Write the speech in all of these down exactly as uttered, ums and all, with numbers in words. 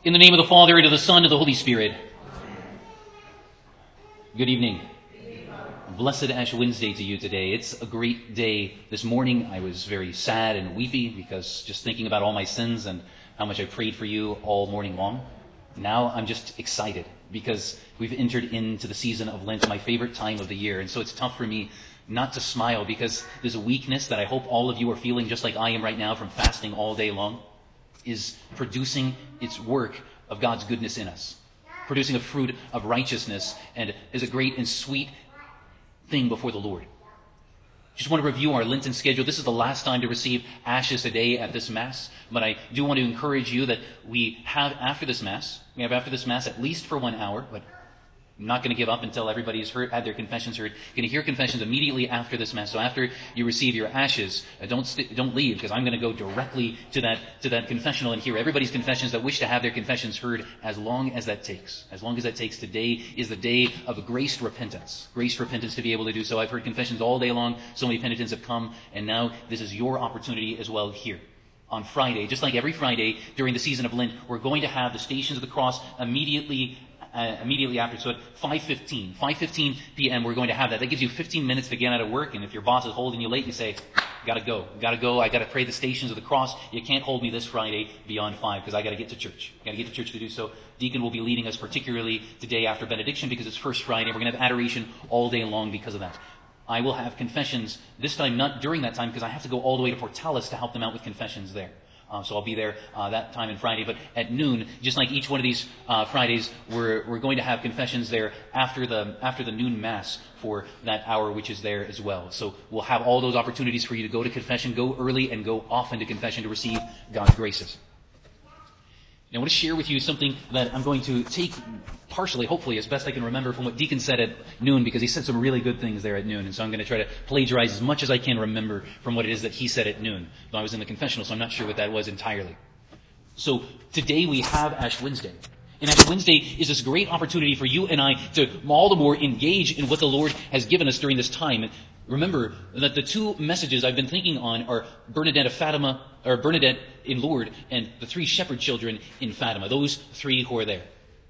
In the name of the Father, and of the Son, and of the Holy Spirit. Good evening. Blessed Ash Wednesday to you today. It's a great day. This morning I was very sad and weepy because just thinking about all my sins and how much I prayed for you all morning long. Now I'm just excited because we've entered into the season of Lent, my favorite time of the year. And so it's tough for me not to smile because there's a weakness that I hope all of you are feeling just like I am right now from fasting all day long, is producing its work of God's goodness in us, producing a fruit of righteousness, and is a great and sweet thing before the Lord. Just want to review our Lenten schedule. This is the last time to receive ashes today at this Mass, but I do want to encourage you that we have after this Mass, we have after this Mass at least for one hour, but I'm not going to give up until everybody's heard, had their confessions heard. You're going to hear confessions immediately after this Mass. So after you receive your ashes, uh, don't st- don't leave, because I'm going to go directly to that to that confessional and hear everybody's confessions that wish to have their confessions heard, as long as that takes. As long as that takes. Today is the day of graced repentance. Graced repentance to be able to do so. I've heard confessions all day long. So many penitents have come, and now this is your opportunity as well here. On Friday, just like every Friday during the season of Lent, we're going to have the Stations of the Cross immediately Uh, immediately after. So at five fifteen, five fifteen p.m. we're going to have that. That gives you fifteen minutes to get out of work, and if your boss is holding you late, you say, gotta go, gotta go, I gotta pray the Stations of the Cross. You can't hold me this Friday beyond five, because I gotta get to church. Gotta get to church to do so. Deacon will be leading us particularly today after benediction, because it's First Friday. We're gonna have adoration all day long because of that. I will have confessions, this time not during that time, because I have to go all the way to Portales to help them out with confessions there. Uh, so I'll be there uh, that time on Friday. But at noon, just like each one of these uh, Fridays, we're we're going to have confessions there after the after the noon Mass for that hour, which is there as well. So we'll have all those opportunities for you to go to confession, go early, and go often to confession to receive God's graces. I want to share with you something that I'm going to take partially, hopefully, as best I can remember from what Deacon said at noon, because he said some really good things there at noon. And so I'm going to try to plagiarize as much as I can remember from what it is that he said at noon. Though I was in the confessional, so I'm not sure what that was entirely. So today we have Ash Wednesday. And Ash Wednesday is this great opportunity for you and I to all the more engage in what the Lord has given us during this time. Remember that the two messages I've been thinking on are Bernadette of Fatima, or Bernadette in Lourdes, and the three shepherd children in Fatima. Those three who are there.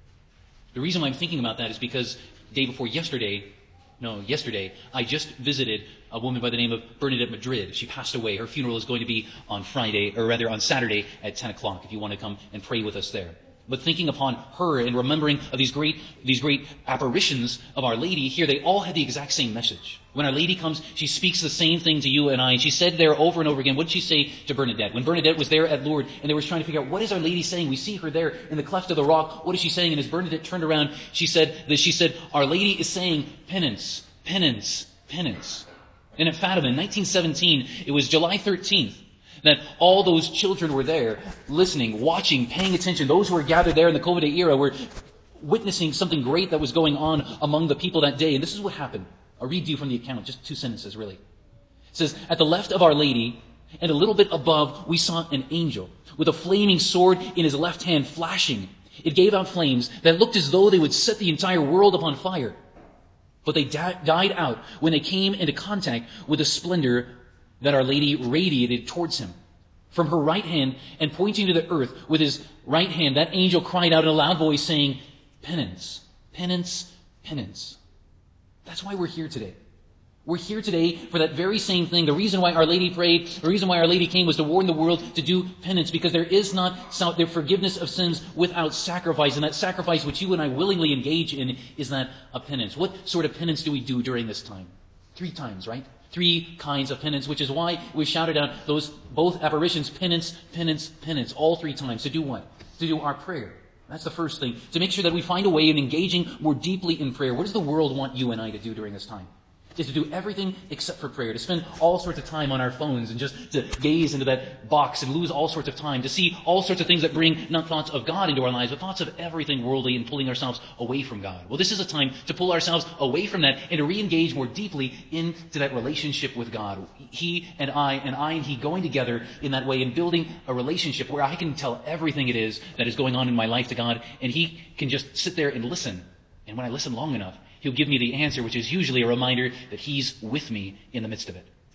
The reason why I'm thinking about that is because day before yesterday, no, yesterday, I just visited a woman by the name of Bernadette Madrid. She passed away. Her funeral is going to be on Friday, or rather on Saturday at ten o'clock, if you want to come and pray with us there. But thinking upon her and remembering of these great these great apparitions of Our Lady, here they all had the exact same message. When Our Lady comes, she speaks the same thing to you and I. And she said there over and over again, what did she say to Bernadette? When Bernadette was there at Lourdes and they were trying to figure out, what is Our Lady saying? We see her there in the cleft of the rock. What is she saying? And as Bernadette turned around, she said that she said, Our Lady is saying penance, penance, penance. And at Fatima in nineteen seventeen, it was July thirteenth. That all those children were there, listening, watching, paying attention. Those who were gathered there in the COVID era were witnessing something great that was going on among the people that day. And this is what happened. I'll read to you from the account, just two sentences really. It says, at the left of Our Lady, and a little bit above, we saw an angel with a flaming sword in his left hand flashing. It gave out flames that looked as though they would set the entire world upon fire. But they di- died out when they came into contact with the splendor that Our Lady radiated towards him. From her right hand, and pointing to the earth with his right hand, that angel cried out in a loud voice saying, penance, penance, penance. That's why we're here today. We're here today for that very same thing. The reason why Our Lady prayed, the reason why Our Lady came was to warn the world to do penance, because there is not the forgiveness of sins without sacrifice. And that sacrifice which you and I willingly engage in is that of penance. What sort of penance do we do during this time? Three times, right? Three kinds of penance, which is why we shouted out those both apparitions, penance, penance, penance, all three times. To do what? To do our prayer. That's the first thing. To make sure that we find a way in engaging more deeply in prayer. What does the world want you and I to do during this time? Is to do everything except for prayer, to spend all sorts of time on our phones and just to gaze into that box and lose all sorts of time, to see all sorts of things that bring not thoughts of God into our lives, but thoughts of everything worldly and pulling ourselves away from God. Well, this is a time to pull ourselves away from that and to re-engage more deeply into that relationship with God. He and I and I and He going together in that way and building a relationship where I can tell everything it is that is going on in my life to God, and He can just sit there and listen. And when I listen long enough, He'll give me the answer, which is usually a reminder that He's with me in the midst of it.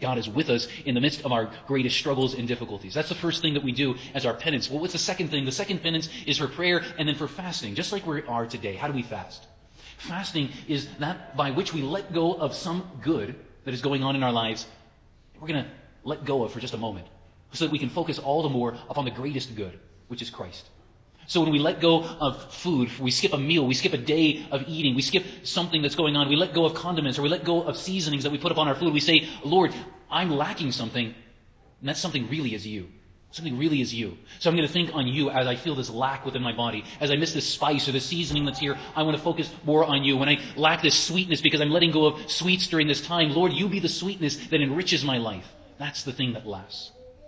God is with us in the midst of our greatest struggles and difficulties. That's the first thing that we do as our penance. Well, what's the second thing? The second penance is for prayer and then for fasting, just like we are today. How do we fast? Fasting is that by which we let go of some good that is going on in our lives. We're going to let go of for just a moment so that we can focus all the more upon the greatest good, which is Christ. So when we let go of food, we skip a meal, we skip a day of eating, we skip something that's going on, we let go of condiments or we let go of seasonings that we put upon our food, we say, Lord, I'm lacking something, and that something really is you. Something really is you. So I'm going to think on you as I feel this lack within my body. As I miss this spice or this seasoning that's here, I want to focus more on you. When I lack this sweetness because I'm letting go of sweets during this time, Lord, you be the sweetness that enriches my life. That's the thing that lasts.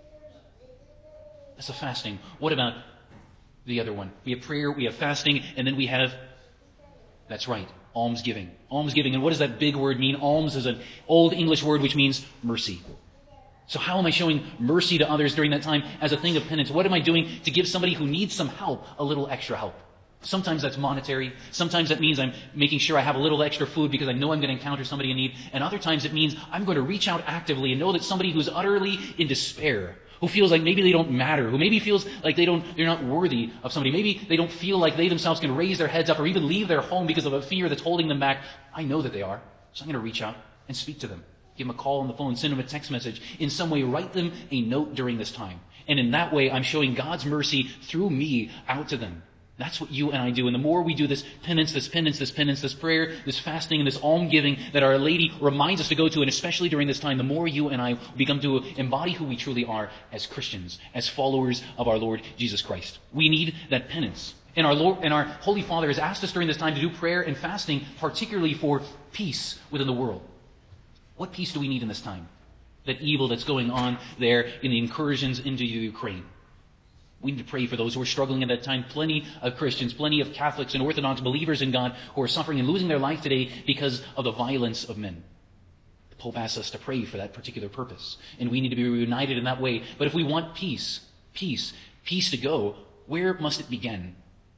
That's the fasting. What about the other one? We have prayer, we have fasting, and then we have, that's right, almsgiving. Almsgiving. And what does that big word mean? Alms is an old English word which means mercy. So how am I showing mercy to others during that time as a thing of penance? What am I doing to give somebody who needs some help a little extra help? Sometimes that's monetary. Sometimes that means I'm making sure I have a little extra food because I know I'm going to encounter somebody in need. And other times it means I'm going to reach out actively and know that somebody who's utterly in despair, who feels like maybe they don't matter, who maybe feels like they don't, they're not worthy of somebody. Maybe they don't feel like they themselves can raise their heads up or even leave their home because of a fear that's holding them back. I know that they are. So I'm going to reach out and speak to them. Give them a call on the phone, send them a text message. In some way, write them a note during this time. And in that way, I'm showing God's mercy through me out to them. That's what you and I do. And the more we do this penance, this penance, this penance, this prayer, this fasting, and this almsgiving that Our Lady reminds us to go to, and especially during this time, the more you and I become to embody who we truly are as Christians, as followers of our Lord Jesus Christ. We need that penance. And our Lord, and our Holy Father has asked us during this time to do prayer and fasting, particularly for peace within the world. What peace do we need in this time? That evil that's going on there in the incursions into Ukraine. We need to pray for those who are struggling at that time. Plenty of Christians, plenty of Catholics and Orthodox believers in God who are suffering and losing their life today because of the violence of men. The Pope asks us to pray for that particular purpose. And we need to be reunited in that way. But if we want peace, peace, peace to go, where must it begin?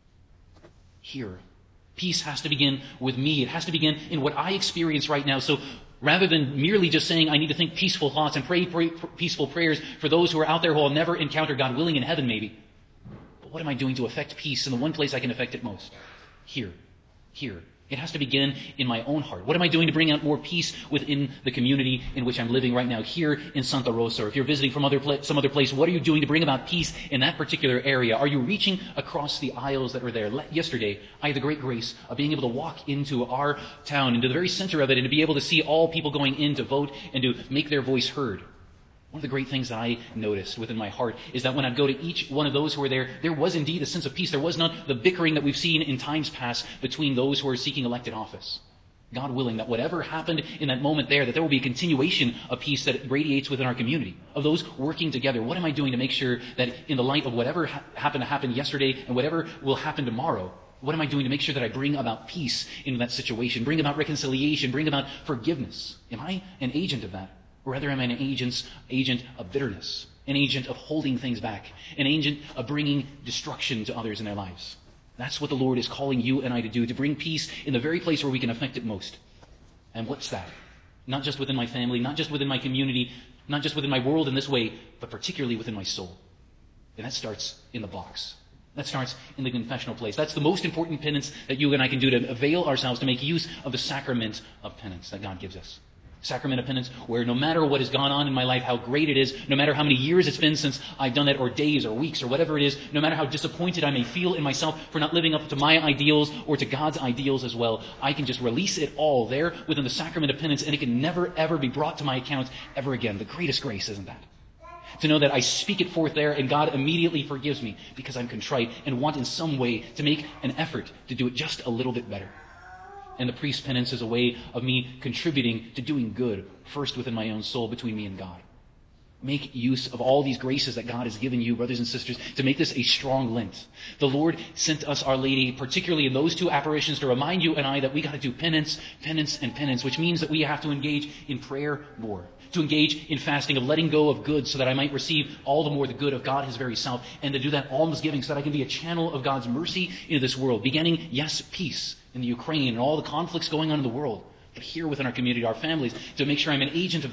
Here. Peace has to begin with me. It has to begin in what I experience right now. So rather than merely just saying I need to think peaceful thoughts and pray, pray peaceful prayers for those who are out there who will never encounter God willing in heaven maybe. But what am I doing to affect peace in the one place I can affect it most? Here. Here. It has to begin in my own heart. What am I doing to bring out more peace within the community in which I'm living right now, here in Santa Rosa? Or if you're visiting from other pla- some other place, what are you doing to bring about peace in that particular area? Are you reaching across the aisles that were there? Le- yesterday, I had the great grace of being able to walk into our town, into the very center of it, and to be able to see all people going in to vote and to make their voice heard. One of the great things that I noticed within my heart is that when I'd go to each one of those who were there, there was indeed a sense of peace. There was not the bickering that we've seen in times past between those who are seeking elected office. God willing that whatever happened in that moment there, that there will be a continuation of peace that radiates within our community, of those working together. What am I doing to make sure that in the light of whatever ha- happened to happen yesterday and whatever will happen tomorrow, what am I doing to make sure that I bring about peace in that situation, bring about reconciliation, bring about forgiveness? Am I an agent of that? Or rather, am I an agent's, agent of bitterness, an agent of holding things back, an agent of bringing destruction to others in their lives? That's what the Lord is calling you and I to do, to bring peace in the very place where we can affect it most. And what's that? Not just within my family, not just within my community, not just within my world in this way, but particularly within my soul. And that starts in the box. That starts in the confessional place. That's the most important penance that you and I can do, to avail ourselves to make use of the sacrament of penance that God gives us. Sacrament of penance, where no matter what has gone on in my life, how great it is, no matter how many years it's been since I've done that, or days or weeks or whatever it is, no matter how disappointed I may feel in myself for not living up to my ideals or to God's ideals as well, I can just release it all there within the sacrament of penance, and it can never ever be brought to my account ever again. The greatest grace, isn't that? To know that I speak it forth there and God immediately forgives me because I'm contrite and want in some way to make an effort to do it just a little bit better. And the priest penance is a way of me contributing to doing good, first within my own soul, between me and God. Make use of all these graces that God has given you, brothers and sisters, to make this a strong Lent. The Lord sent us Our Lady, particularly in those two apparitions, to remind you and I that we got to do penance, penance, and penance, which means that we have to engage in prayer more, to engage in fasting, of letting go of good so that I might receive all the more the good of God, His very self, and to do that almsgiving so that I can be a channel of God's mercy into this world, beginning, yes, peace in the Ukraine and all the conflicts going on in the world, but here within our community, our families, to make sure I'm an agent of that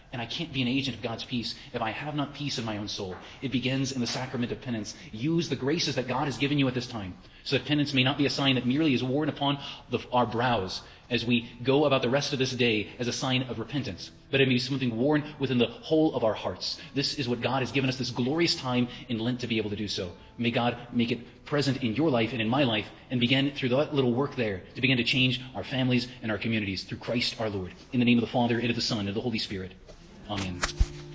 And I can't be an agent of God's peace if I have not peace in my own soul. It begins in the sacrament of penance. Use the graces that God has given you at this time, so that penance may not be a sign that merely is worn upon the, our brows as we go about the rest of this day as a sign of repentance, but it may be something worn within the whole of our hearts. This is what God has given us, this glorious time in Lent to be able to do so. May God make it present in your life and in my life, and begin through that little work there to begin to change our families and our communities through Christ our Lord. In the name of the Father, and of the Son, and of the Holy Spirit. Amen.